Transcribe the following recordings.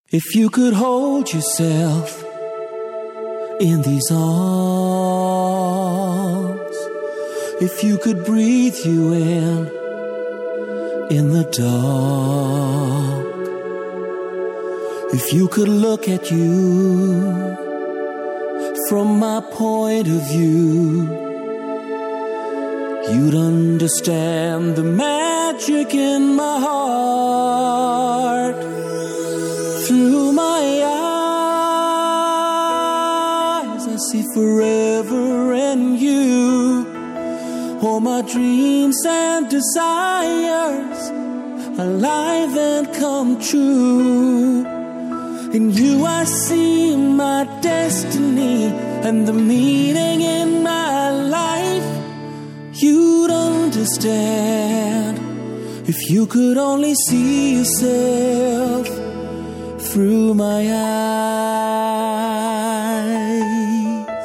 If you could hold yourself in these arms, if you could breathe you in the dark, if you could look at you from my point of view, you'd understand the magic in my heart. Through my eyes, I see forever in you. All my dreams and desires, alive and come true. In you I see my destiny and the meaning in my life. You'd understand if you could only see yourself through my eyes.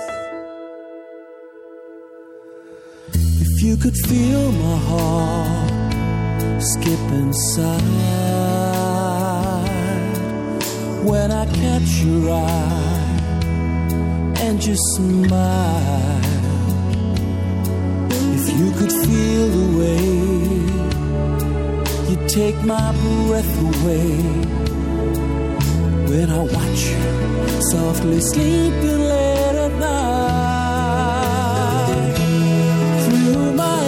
If you could feel my heart skip inside when I catch your eye and you smile. If you could feel the way you take my breath away when I watch you softly sleeping late at night. Through my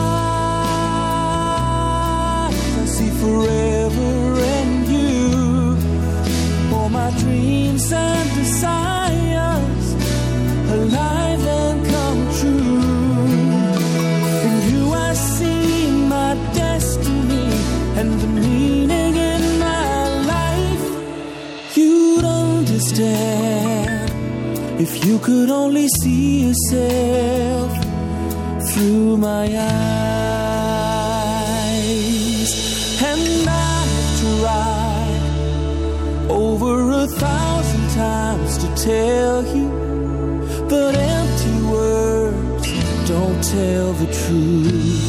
eyes, I see forever in you. All my dreams and desires, alive and come true. In you I see my destiny and the meaning in my life. You'd understand if you could only see yourself through my eyes. And I've tried over 1,000 times to tell you, but empty words don't tell the truth.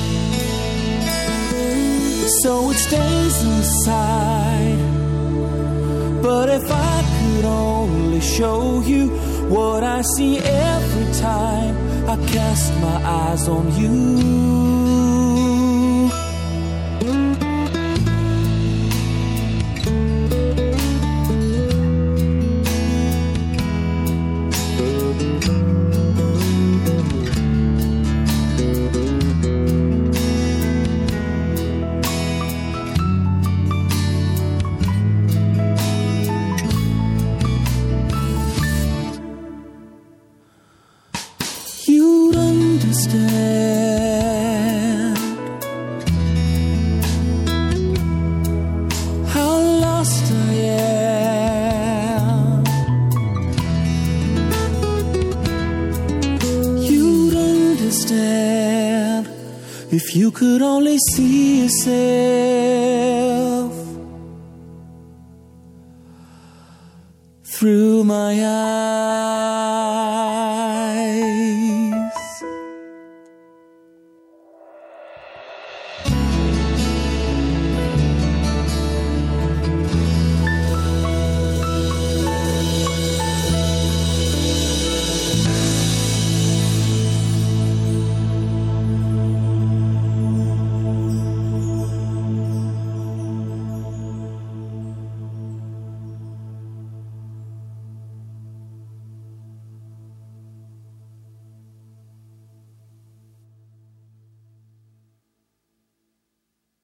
So it stays inside. But if I could only show you what I see every time I cast my eyes on you. How lost I am. You'd understand if you could only see yourself through my eyes.